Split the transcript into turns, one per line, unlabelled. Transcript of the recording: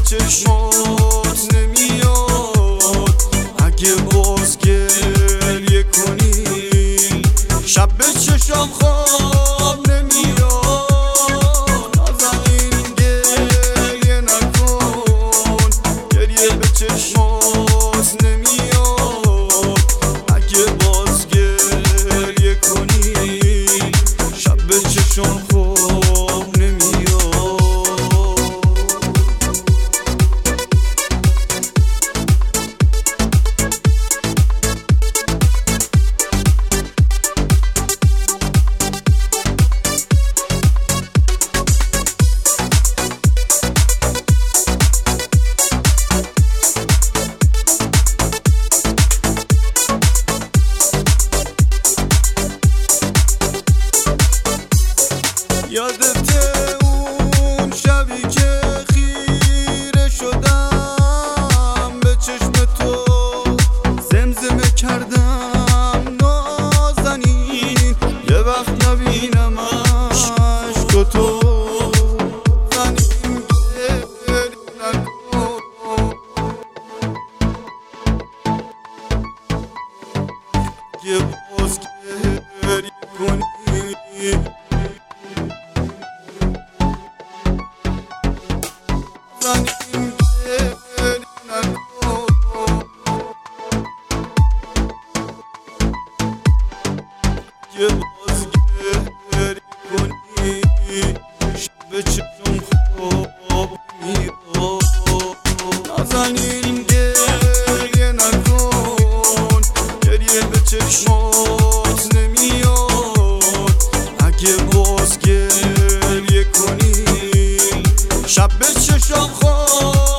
چشمات نمیاد اگه باز گریه کنی شب به چشم خواب نمیاد نازنین گریه نکن گریه به چشمات نمیاد اگه باز گریه کنی شب به چشم خواب نمیاد یادت اون شبی که خیره شدم به چشم تو زمزمه کردم نازنین یه وقت نبینم عشق تو زنین گریه نکن یه باز گریه کنی زنین گریه نکن یه باز گریه کنی شب به چشم خواب میاد نازنین گریه نکن گریه به چشمات نمیاد اگه باز گریه کنی شب به چشم خواب